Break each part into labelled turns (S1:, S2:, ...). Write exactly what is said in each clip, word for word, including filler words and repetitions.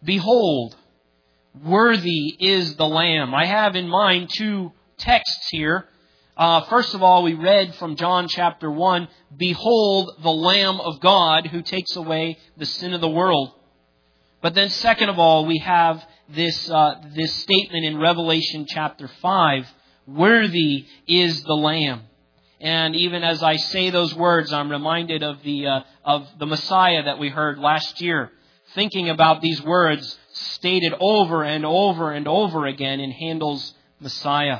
S1: Behold, worthy is the Lamb. I have in mind two texts here. Uh, first of all, we read from John chapter one, Behold the Lamb of God who takes away the sin of the world. But then second of all, we have this, uh, this statement in Revelation chapter five, Worthy is the Lamb. And even as I say those words, I'm reminded of the, uh, of the Messiah that we heard last year, thinking about these words stated over and over and over again in Handel's Messiah.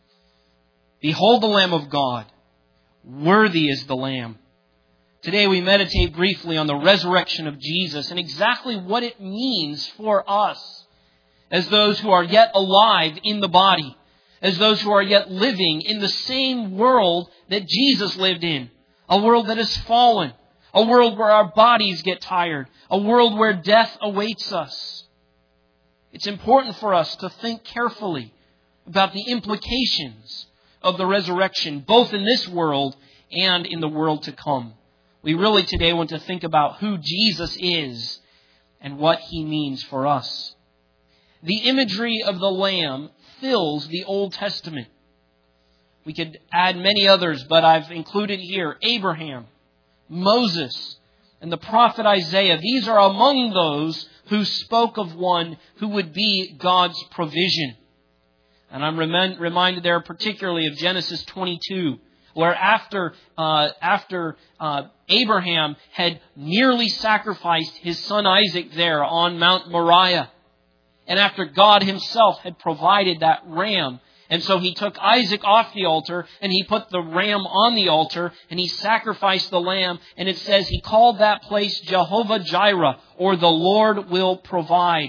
S1: Behold the Lamb of God. Worthy is the Lamb. Today we meditate briefly on the resurrection of Jesus and exactly what it means for us as those who are yet alive in the body, as those who are yet living in the same world that Jesus lived in, a world that is fallen, a world where our bodies get tired, a world where death awaits us. It's important for us to think carefully about the implications of the resurrection, both in this world and in the world to come. We really today want to think about who Jesus is and what He means for us. The imagery of the Lamb fills the Old Testament. We could add many others, but I've included here Abraham, Moses, and the prophet Isaiah. These are among those who spoke of one who would be God's provision. And I'm rem- reminded there particularly of Genesis twenty-two, where after uh, after uh, Abraham had nearly sacrificed his son Isaac there on Mount Moriah, and after God Himself had provided that ram, and so He took Isaac off the altar and He put the ram on the altar and He sacrificed the lamb, and it says He called that place Jehovah Jireh, or the Lord will provide.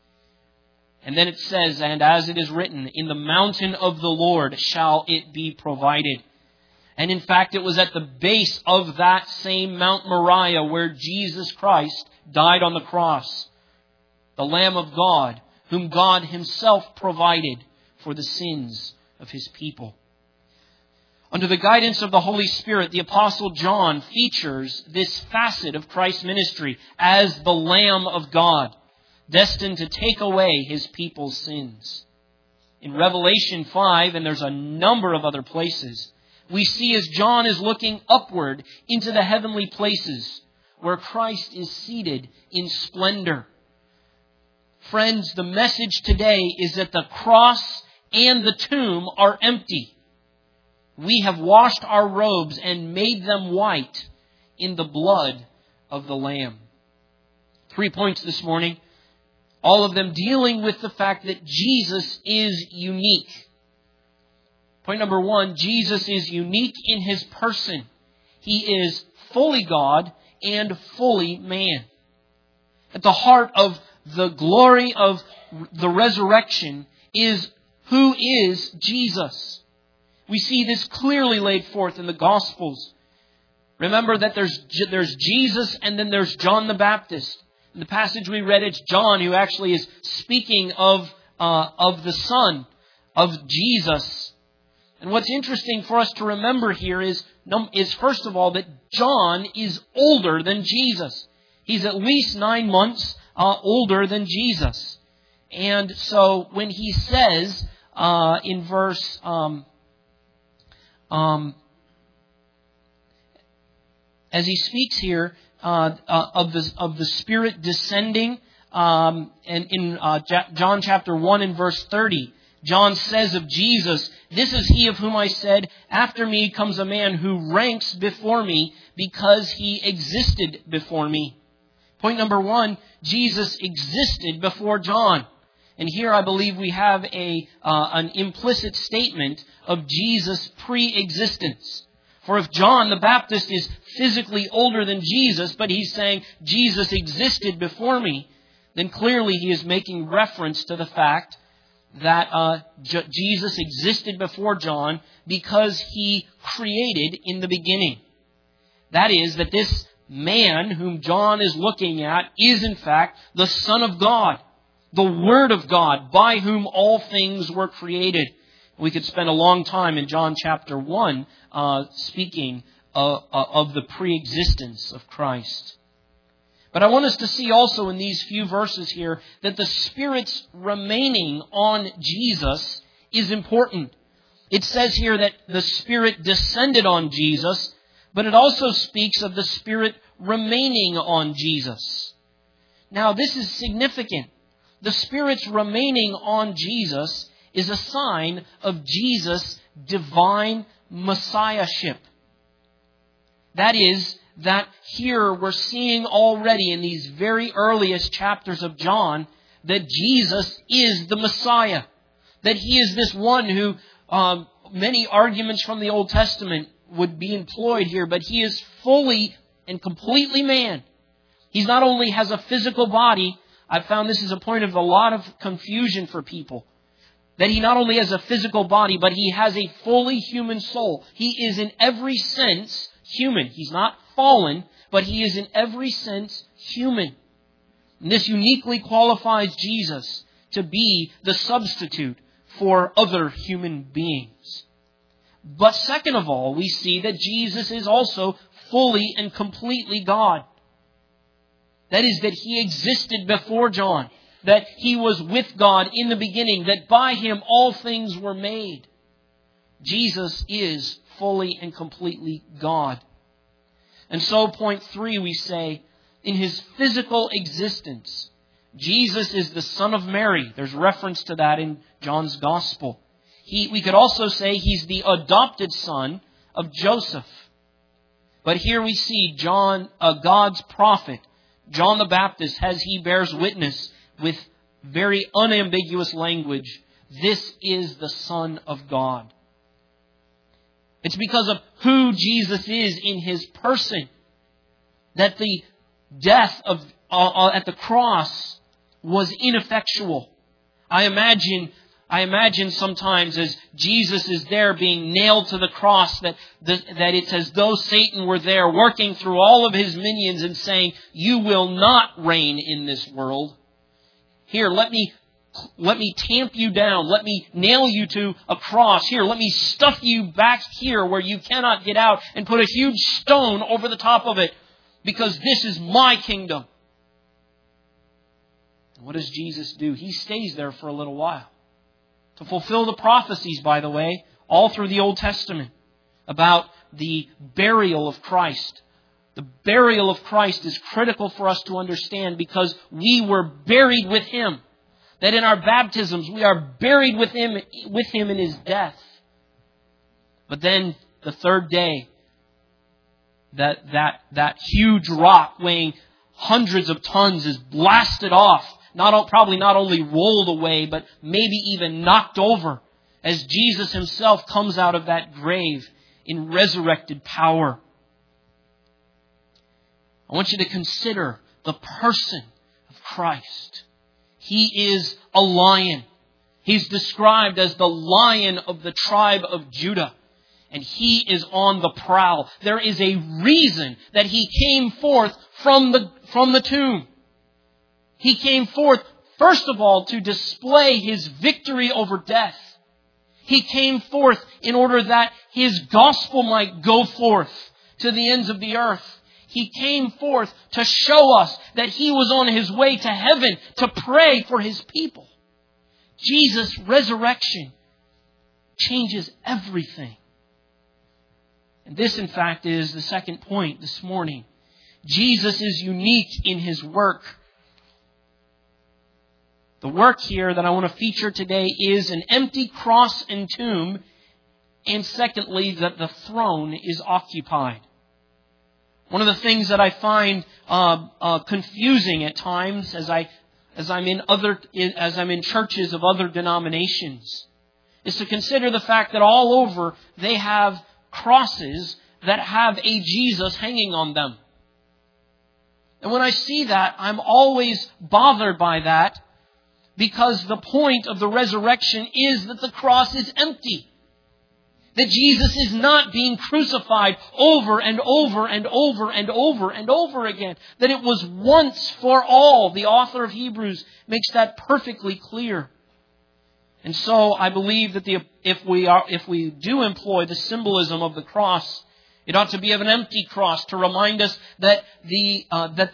S1: And then it says, and as it is written, in the mountain of the Lord shall it be provided. And in fact, it was at the base of that same Mount Moriah where Jesus Christ died on the cross. The Lamb of God, whom God Himself provided for the sins of His people. Under the guidance of the Holy Spirit, the Apostle John features this facet of Christ's ministry as the Lamb of God, destined to take away His people's sins. In Revelation five, and there's a number of other places, we see as John is looking upward into the heavenly places where Christ is seated in splendor. Friends, the message today is that the cross and the tomb are empty. We have washed our robes and made them white in the blood of the Lamb. Three points this morning, all of them dealing with the fact that Jesus is unique. Point number one, Jesus is unique in His person. He is fully God and fully man. At the heart of the glory of the resurrection is who is Jesus. We see this clearly laid forth in the Gospels. Remember that there's, there's Jesus and then there's John the Baptist. In the passage we read, it's John who actually is speaking of, uh, of the Son, of Jesus. And what's interesting for us to remember here is, is first of all, that John is older than Jesus. He's at least nine months uh, older than Jesus. And so when he says uh, in verse um, um, as he speaks here uh, uh, of the of the Spirit descending, um, and in uh, John chapter one and verse thirty, John says of Jesus, "This is He of whom I said, after me comes a man who ranks before me because He existed before me." Point number one, Jesus existed before John. And here I believe we have a uh, an implicit statement of Jesus' pre-existence. For if John the Baptist is physically older than Jesus, but he's saying Jesus existed before me, then clearly he is making reference to the fact that uh, J- Jesus existed before John because He created in the beginning. That is, that this man whom John is looking at is in fact the Son of God, the Word of God, by whom all things were created. We could spend a long time in John chapter one uh, speaking uh, uh, of the pre-existence of Christ. But I want us to see also in these few verses here that the Spirit's remaining on Jesus is important. It says here that the Spirit descended on Jesus, but it also speaks of the Spirit remaining on Jesus. Now, this is significant. The Spirit's remaining on Jesus is a sign of Jesus' divine messiahship. That is, that here we're seeing already in these very earliest chapters of John that Jesus is the Messiah. That He is this one who, um, many arguments from the Old Testament would be employed here, but He is fully and completely man. He not only has a physical body, I've found this is a point of a lot of confusion for people. That He not only has a physical body, but He has a fully human soul. He is in every sense human. He's not fallen, but He is in every sense human. And this uniquely qualifies Jesus to be the substitute for other human beings. But second of all, we see that Jesus is also fully and completely God. That is, that He existed before John, that He was with God in the beginning, that by Him all things were made. Jesus is fully and completely God. And so, point three, we say, in His physical existence, Jesus is the Son of Mary. There's reference to that in John's Gospel. He, we could also say He's the adopted son of Joseph. But here we see John, uh, God's prophet, John the Baptist, as he bears witness with very unambiguous language, this is the Son of God. It's because of who Jesus is in His person that the death of uh, at the cross was ineffectual. I imagine, I imagine sometimes as Jesus is there being nailed to the cross that, the, that it's as though Satan were there working through all of his minions and saying, "You will not reign in this world. Here, let me Let me tamp you down. Let me nail you to a cross. Here, let me stuff you back here where you cannot get out and put a huge stone over the top of it because this is my kingdom." And what does Jesus do? He stays there for a little while to fulfill the prophecies, by the way, all through the Old Testament about the burial of Christ. The burial of Christ is critical for us to understand because we were buried with Him. That in our baptisms we are buried with Him, with Him in His death. But then the third day, that, that, that huge rock weighing hundreds of tons is blasted off. Not, probably not only rolled away, but maybe even knocked over as Jesus Himself comes out of that grave in resurrected power. I want you to consider the person of Christ. He is a lion. He's described as the Lion of the tribe of Judah. And He is on the prowl. There is a reason that He came forth from the, from the tomb. He came forth, first of all, to display His victory over death. He came forth in order that His gospel might go forth to the ends of the earth. He came forth to show us that He was on His way to heaven to pray for His people. Jesus' resurrection changes everything. And this, in fact, is the second point this morning. Jesus is unique in His work. The work here that I want to feature today is an empty cross and tomb, and secondly, that the throne is occupied. One of the things that I find uh, uh, confusing at times, as I, as I'm in other, as I'm in churches of other denominations, is to consider the fact that all over they have crosses that have a Jesus hanging on them. And when I see that, I'm always bothered by that, because the point of the resurrection is that the cross is empty. That Jesus is not being crucified over and over and over and over and over again. That it was once for all. The author of Hebrews makes that perfectly clear. And so I believe that the, if we are, if we do employ the symbolism of the cross, it ought to be of an empty cross to remind us that the uh, that the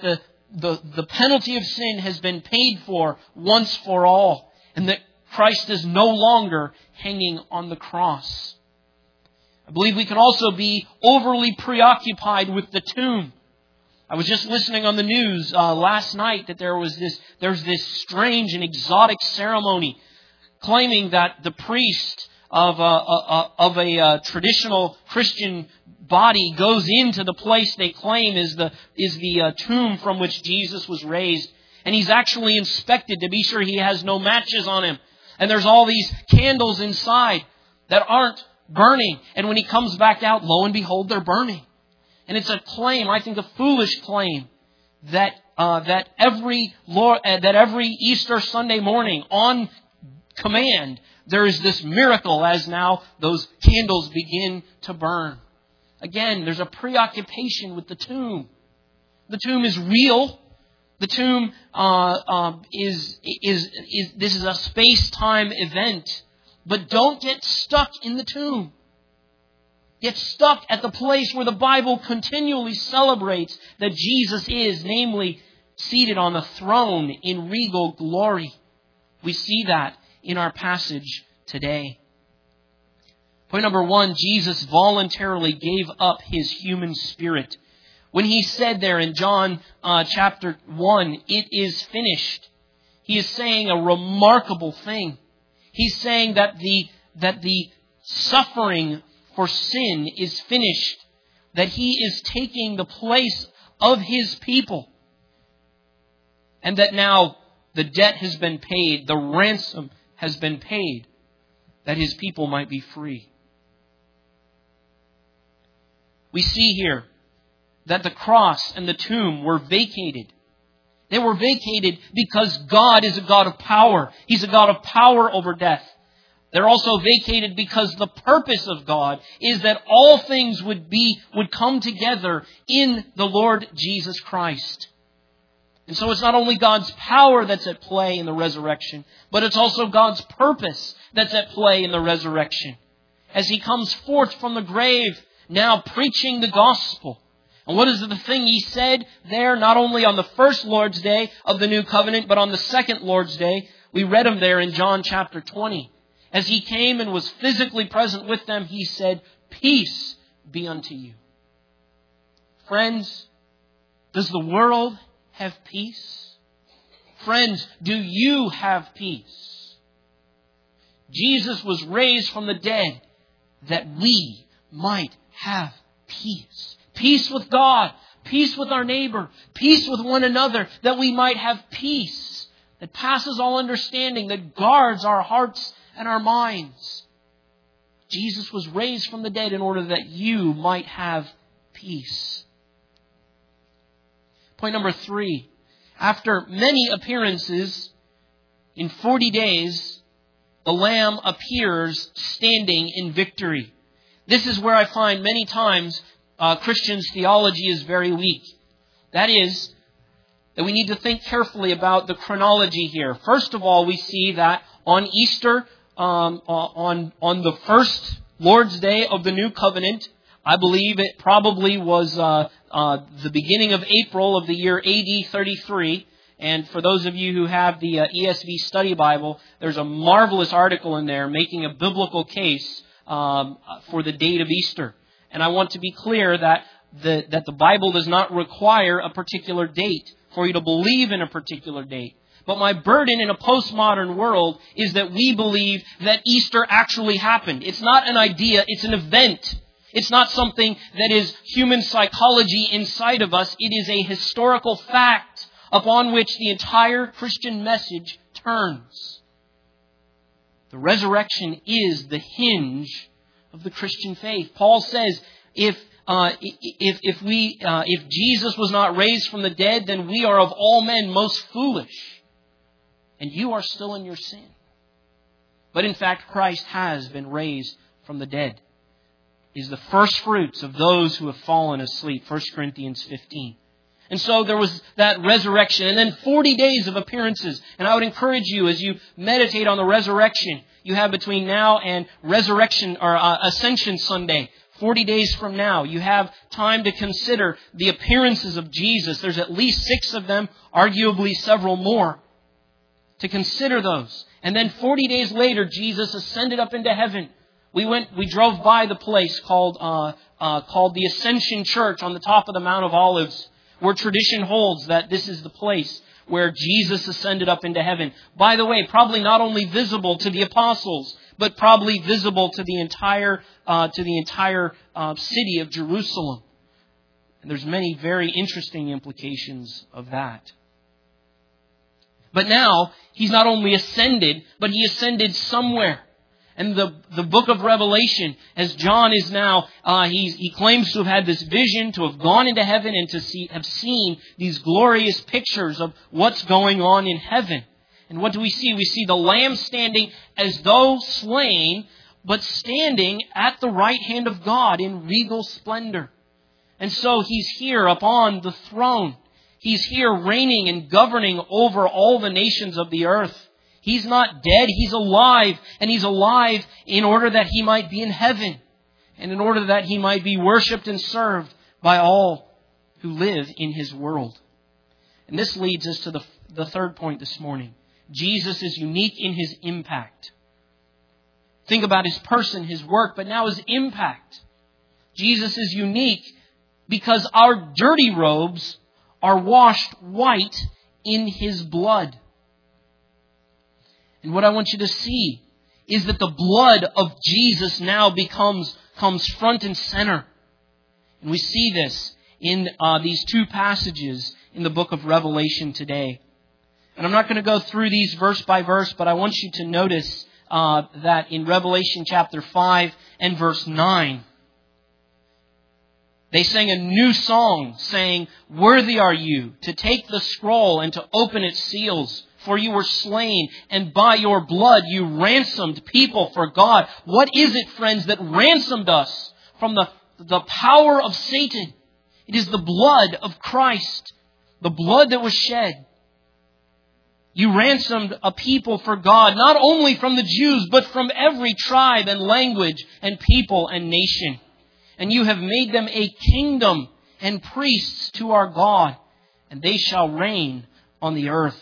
S1: the, the penalty of sin has been paid for once for all, and that Christ is no longer hanging on the cross. I believe we can also be overly preoccupied with the tomb. I was just listening on the news uh, last night that there was this there's this strange and exotic ceremony claiming that the priest of a, a, of a, a traditional Christian body goes into the place they claim is the is the uh, tomb from which Jesus was raised, and he's actually inspected to be sure he has no matches on him, and there's all these candles inside that aren't burning, and when he comes back out, lo and behold, they're burning. And it's a claim, I think a foolish claim, that uh, that every Lord, uh, that every Easter Sunday morning on command there is this miracle as now those candles begin to burn. Again, there's a preoccupation with the tomb. The tomb is real. The tomb uh, uh, is, is is this is a space-time event. But don't get stuck in the tomb. Get stuck at the place where the Bible continually celebrates that Jesus is, namely, seated on the throne in regal glory. We see that in our passage today. Point number one, Jesus voluntarily gave up His human spirit. When He said there in John uh, chapter one, it is finished, He is saying a remarkable thing. He's saying that the that the suffering for sin is finished, that He is taking the place of His people, and that now the debt has been paid, the ransom has been paid, that His people might be free. We see here that the cross and the tomb were vacated. They were vacated because God is a God of power. He's a God of power over death. They're also vacated because the purpose of God is that all things would be, would come together in the Lord Jesus Christ. And so it's not only God's power that's at play in the resurrection, but it's also God's purpose that's at play in the resurrection. As He comes forth from the grave, now preaching the gospel. And what is the thing He said there, not only on the first Lord's Day of the New Covenant, but on the second Lord's Day? We read Him there in John chapter twenty. As He came and was physically present with them, He said, "Peace be unto you." Friends, does the world have peace? Friends, do you have peace? Jesus was raised from the dead that we might have peace. Peace with God, peace with our neighbor, peace with one another, that we might have peace that passes all understanding, that guards our hearts and our minds. Jesus was raised from the dead in order that you might have peace. Point number three. After many appearances, in forty days, the Lamb appears standing in victory. This is where I find many times uh, Christians' theology is very weak. That is, that we need to think carefully about the chronology here. First of all, we see that on Easter, um, on, on the first Lord's Day of the New Covenant, I believe it probably was uh, uh, the beginning of April of the year A D thirty-three. And for those of you who have the uh, E S V Study Bible, there's a marvelous article in there making a biblical case um, for the date of Easter. And I want to be clear that the, that the Bible does not require a particular date for you to believe in a particular date. But my burden in a postmodern world is that we believe that Easter actually happened. It's not an idea, it's an event. It's not something that is human psychology inside of us. It is a historical fact upon which the entire Christian message turns. The resurrection is the hinge of the Christian faith. Paul says, if uh, if if we uh, if Jesus was not raised from the dead, then we are of all men most foolish, and you are still in your sin. But in fact, Christ has been raised from the dead. Is the first fruits of those who have fallen asleep. First Corinthians fifteen. And so there was that resurrection. And then forty days of appearances. And I would encourage you, as you meditate on the resurrection, you have between now and resurrection or uh, Ascension Sunday, forty days from now, you have time to consider the appearances of Jesus. There's at least six of them, arguably several more. To consider those. And then forty days later, Jesus ascended up into heaven. We went, we drove by the place called, uh, uh, called the Ascension Church on the top of the Mount of Olives, where tradition holds that this is the place where Jesus ascended up into heaven. By the way, probably not only visible to the apostles, but probably visible to the entire, uh, to the entire uh, city of Jerusalem. And there's many very interesting implications of that. But now, He's not only ascended, but He ascended somewhere. And the, the book of Revelation, as John is now, uh, he's, he claims to have had this vision, to have gone into heaven and to see, have seen these glorious pictures of what's going on in heaven. And what do we see? We see the Lamb standing as though slain, but standing at the right hand of God in regal splendor. And so He's here upon the throne. He's here reigning and governing over all the nations of the earth. He's not dead, He's alive, and He's alive in order that He might be in heaven, and in order that He might be worshipped and served by all who live in His world. And this leads us to the, the third point this morning. Jesus is unique in His impact. Think about His person, His work, but now His impact. Jesus is unique because our dirty robes are washed white in His blood. And what I want you to see is that the blood of Jesus now becomes comes front and center. And we see this in uh, these two passages in the book of Revelation today. And I'm not going to go through these verse by verse, but I want you to notice uh, that in Revelation chapter five and verse nine, they sang a new song saying, "Worthy are you to take the scroll and to open its seals. For you were slain, and by your blood you ransomed people for God." What is it, friends, that ransomed us from the, the power of Satan? It is the blood of Christ, the blood that was shed. You ransomed a people for God, not only from the Jews, but from every tribe and language and people and nation. And you have made them a kingdom and priests to our God, and they shall reign on the earth.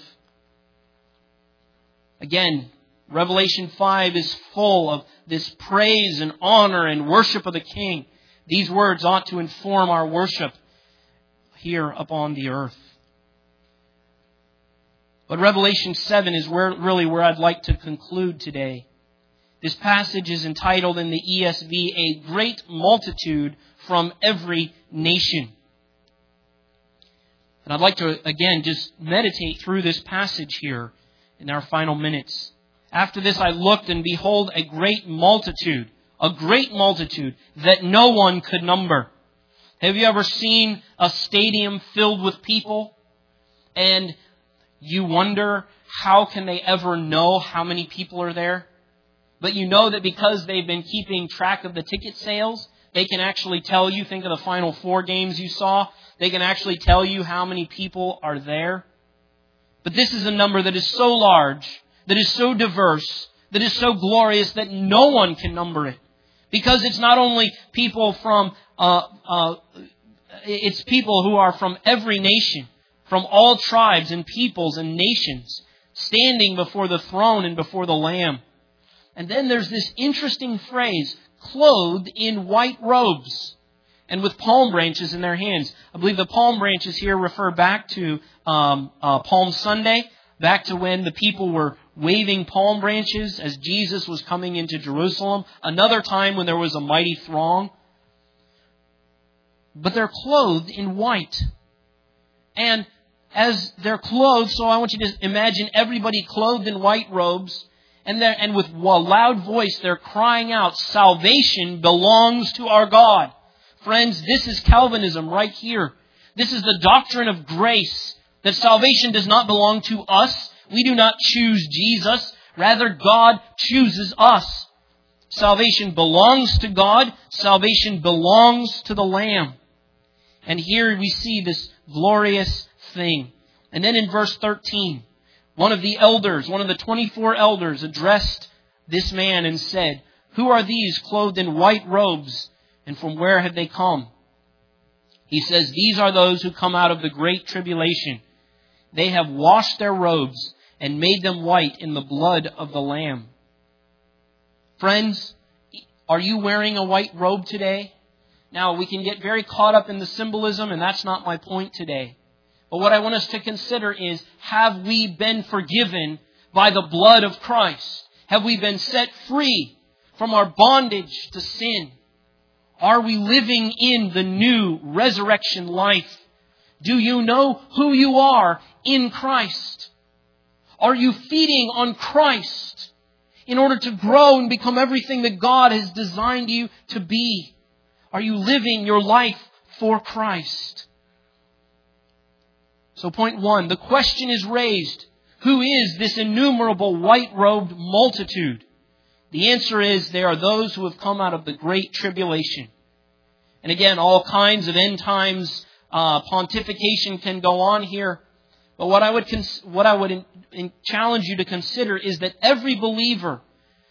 S1: Again, Revelation five is full of this praise and honor and worship of the King. These words ought to inform our worship here upon the earth. But Revelation seven is where, really where I'd like to conclude today. This passage is entitled in the E S V, "A Great Multitude from Every Nation." And I'd like to, again, just meditate through this passage here in our final minutes. "After this I looked, and behold, a great multitude, a great multitude that no one could number." Have you ever seen a stadium filled with people? And you wonder, how can they ever know how many people are there? But you know that because they've been keeping track of the ticket sales, they can actually tell you, think of the Final Four games you saw, they can actually tell you how many people are there. But this is a number that is so large, that is so diverse, that is so glorious that no one can number it. Because it's not only people from, uh, uh, it's people who are from every nation, from all tribes and peoples and nations, standing before the throne and before the Lamb. And then there's this interesting phrase, "clothed in white robes," and with palm branches in their hands. I believe the palm branches here refer back to um, uh, Palm Sunday, back to when the people were waving palm branches as Jesus was coming into Jerusalem. Another time when there was a mighty throng. But they're clothed in white. And as they're clothed, so I want you to imagine everybody clothed in white robes. And, and with a loud voice, they're crying out, "Salvation belongs to our God." Friends, this is Calvinism right here. This is the doctrine of grace, that salvation does not belong to us. We do not choose Jesus. Rather, God chooses us. Salvation belongs to God. Salvation belongs to the Lamb. And here we see this glorious thing. And then in verse thirteen, one of the elders, one of the twenty-four elders addressed this man and said, "Who are these clothed in white robes? And from where have they come? He says, these are those who come out of the great tribulation. They have washed their robes and made them white in the blood of the Lamb. Friends, are you wearing a white robe today? Now, we can get very caught up in the symbolism, and that's not my point today. But what I want us to consider is, have we been forgiven by the blood of Christ? Have we been set free from our bondage to sin? Are we living in the new resurrection life? Do you know who you are in Christ? Are you feeding on Christ in order to grow and become everything that God has designed you to be? Are you living your life for Christ? So point one, the question is raised. Who is this innumerable white-robed multitude? The answer is they are those who have come out of the great tribulation. And again, all kinds of end times uh, pontification can go on here. But what I would cons- what I would in- in challenge you to consider is that every believer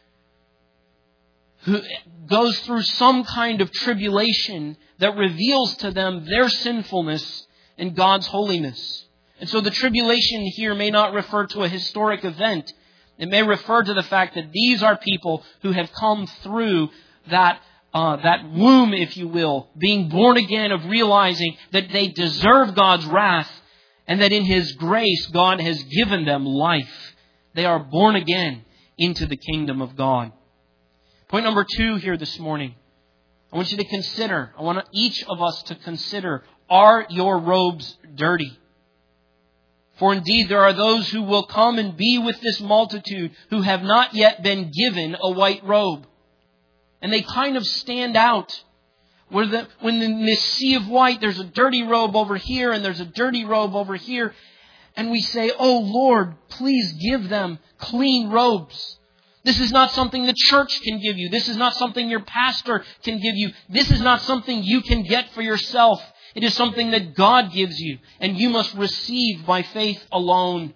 S1: who goes through some kind of tribulation that reveals to them their sinfulness and God's holiness. And so the tribulation here may not refer to a historic event. It may refer to the fact that these are people who have come through that uh, that womb, if you will, being born again, of realizing that they deserve God's wrath and that in His grace God has given them life. They are born again into the kingdom of God. Point number two here this morning. I want you to consider, I want each of us to consider, are your robes dirty? For indeed there are those who will come and be with this multitude who have not yet been given a white robe. And they kind of stand out. Where the, when in this sea of white, there's a dirty robe over here and there's a dirty robe over here. And we say, oh Lord, please give them clean robes. This is not something the church can give you. This is not something your pastor can give you. This is not something you can get for yourself. It is something that God gives you, and you must receive by faith alone.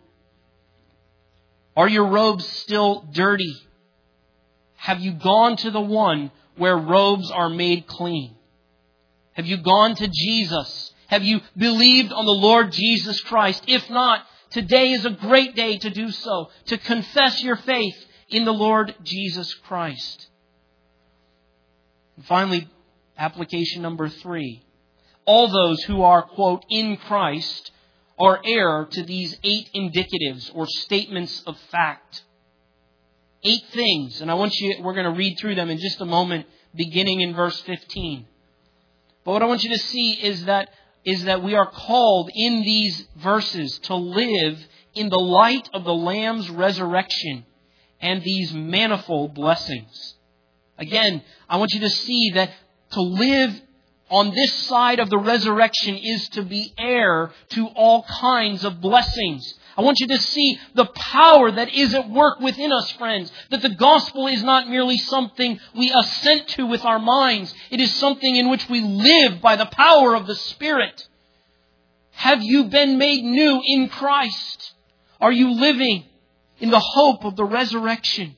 S1: Are your robes still dirty? Have you gone to the one where robes are made clean? Have you gone to Jesus? Have you believed on the Lord Jesus Christ? If not, today is a great day to do so, to confess your faith in the Lord Jesus Christ. And finally, application number three. All those who are, quote, in Christ are heir to these eight indicatives or statements of fact. Eight things. And I want you, we're going to read through them in just a moment, beginning in verse fifteen. But what I want you to see is that, is that we are called in these verses to live in the light of the Lamb's resurrection and these manifold blessings. Again, I want you to see that to live on this side of the resurrection is to be heir to all kinds of blessings. I want you to see the power that is at work within us, friends. That the gospel is not merely something we assent to with our minds. It is something in which we live by the power of the Spirit. Have you been made new in Christ? Are you living in the hope of the resurrection?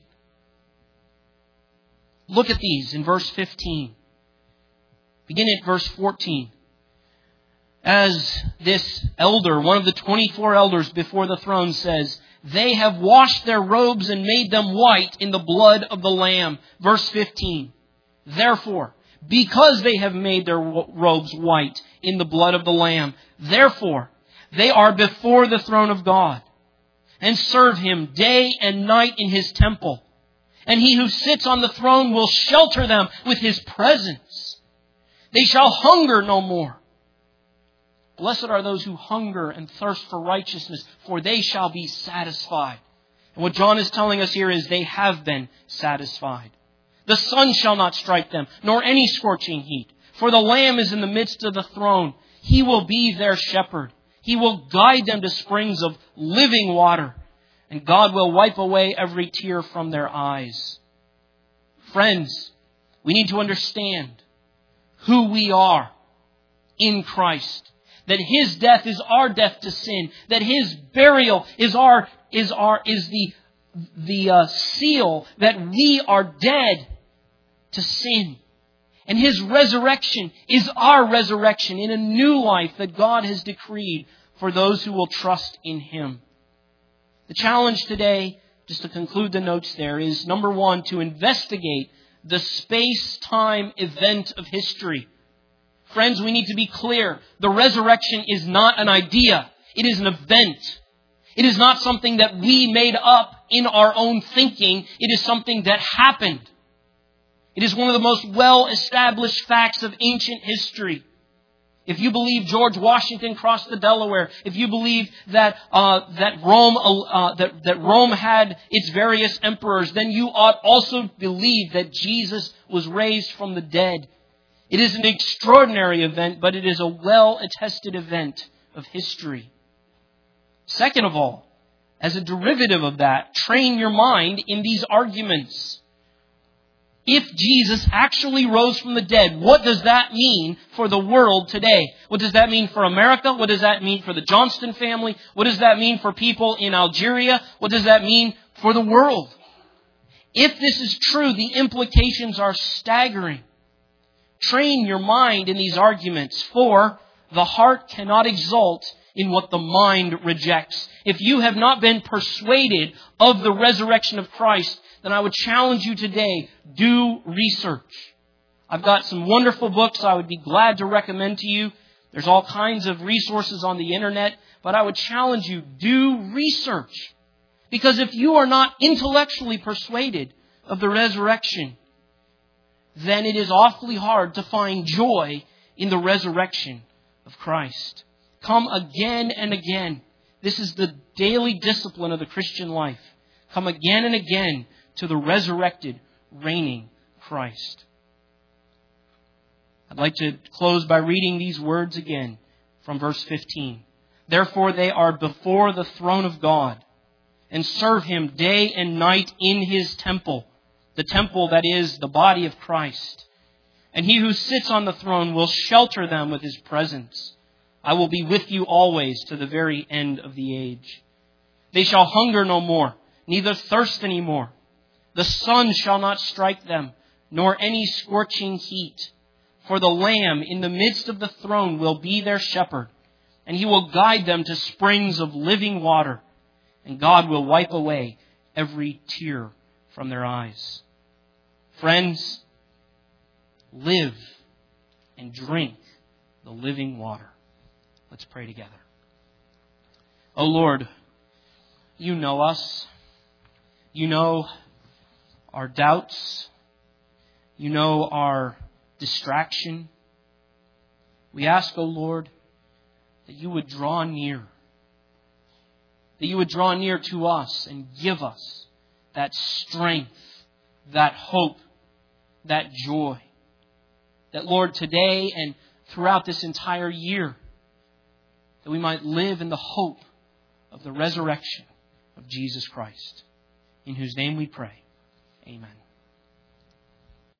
S1: Look at these in verse fifteen. Begin at verse fourteen. As this elder, one of the twenty-four elders before the throne says, they have washed their robes and made them white in the blood of the Lamb. Verse fifteen. Therefore, because they have made their robes white in the blood of the Lamb, therefore, they are before the throne of God and serve Him day and night in His temple. And He who sits on the throne will shelter them with His presence. They shall hunger no more. Blessed are those who hunger and thirst for righteousness, for they shall be satisfied. And what John is telling us here is they have been satisfied. The sun shall not strike them, nor any scorching heat. For the Lamb is in the midst of the throne. He will be their shepherd. He will guide them to springs of living water. And God will wipe away every tear from their eyes. Friends, we need to understand who we are in Christ. That His death is our death to sin. That His burial is our is our is the the uh, seal that we are dead to sin. And His resurrection is our resurrection in a new life that God has decreed for those who will trust in Him. The challenge today, just to conclude the notes there, is number one, to investigate the space-time event of history. Friends, we need to be clear. The resurrection is not an idea. It is an event. It is not something that we made up in our own thinking. It is something that happened. It is one of the most well-established facts of ancient history. If you believe George Washington crossed the Delaware, if you believe that uh, that Rome uh, that that Rome had its various emperors, then you ought also believe that Jesus was raised from the dead. It is an extraordinary event, but it is a well-attested event of history. Second of all, as a derivative of that, train your mind in these arguments. If Jesus actually rose from the dead, what does that mean for the world today? What does that mean for America? What does that mean for the Johnston family? What does that mean for people in Algeria? What does that mean for the world? If this is true, the implications are staggering. Train your mind in these arguments, for the heart cannot exult in what the mind rejects. If you have not been persuaded of the resurrection of Christ, then I would challenge you today, do research. I've got some wonderful books I would be glad to recommend to you. There's all kinds of resources on the internet, but I would challenge you, do research. Because if you are not intellectually persuaded of the resurrection, then it is awfully hard to find joy in the resurrection of Christ. Come again and again. This is the daily discipline of the Christian life. Come again and again to the resurrected, reigning Christ. I'd like to close by reading these words again from verse fifteen. Therefore they are before the throne of God, and serve Him day and night in His temple, the temple that is the body of Christ. And He who sits on the throne will shelter them with His presence. I will be with you always to the very end of the age. They shall hunger no more, neither thirst any more. The sun shall not strike them, nor any scorching heat. For the Lamb in the midst of the throne will be their shepherd, and He will guide them to springs of living water, and God will wipe away every tear from their eyes. Friends, live and drink the living water. Let's pray together. Oh Lord, You know us. You know our doubts. You know our distraction. We ask, O Lord, that You would draw near. That You would draw near to us and give us that strength, that hope, that joy. That, Lord, today and throughout this entire year, that we might live in the hope of the resurrection of Jesus Christ, in whose name we pray. Amen.